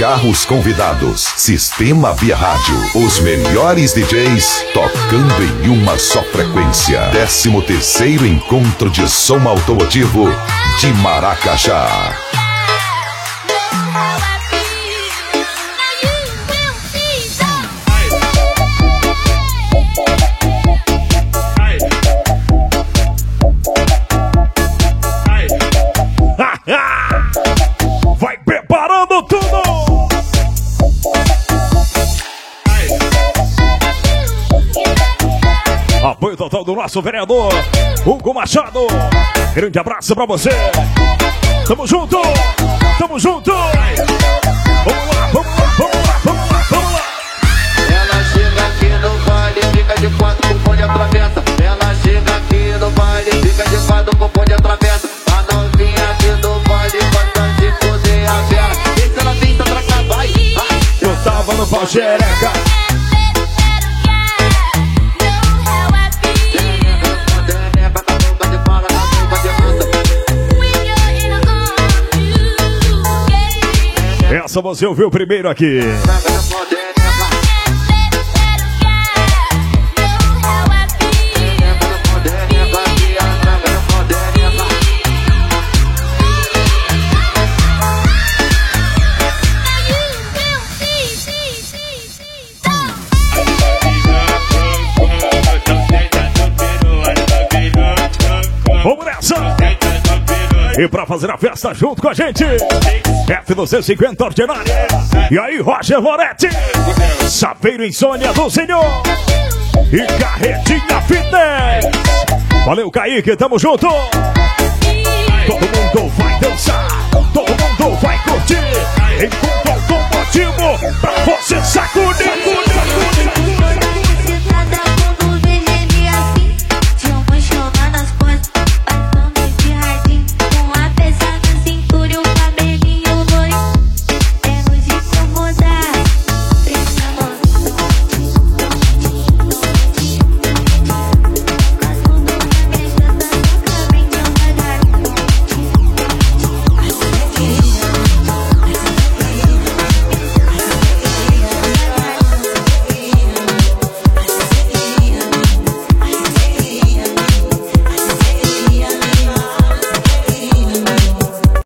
fechar os convidados. Sistema Via Rádio. Os melhores DJs tocando em uma só frequência. 13º Encontro de Som Automotivo de Maracajá. Vai preparando tudo! Apoio total do nosso vereador Hugo Machado. Grande abraço pra você. Tamo junto! Tamo junto! Vamos lá, vamos lá, vamos lá, vamos lá, vamos lá! Ela chega aqui no baile, fica de quatro com o pão de atravessa. Ela chega aqui no baile, fica de quatro com o pão de atravessa. A novinha aqui no baile, gosta de poder a vela. E se ela pinta pra cá, vai! Eu tava no pau xereca. Essa você ouviu primeiro aqui. Vamos nessa! E pra fazer a festa junto com a gente, F250 Ordinária. E aí, Roger Moretti, Sapeiro Insônia do Senhor e Carretinha Fitness. Valeu, Kaique, tamo junto. Todo mundo vai dançar, todo mundo vai curtir.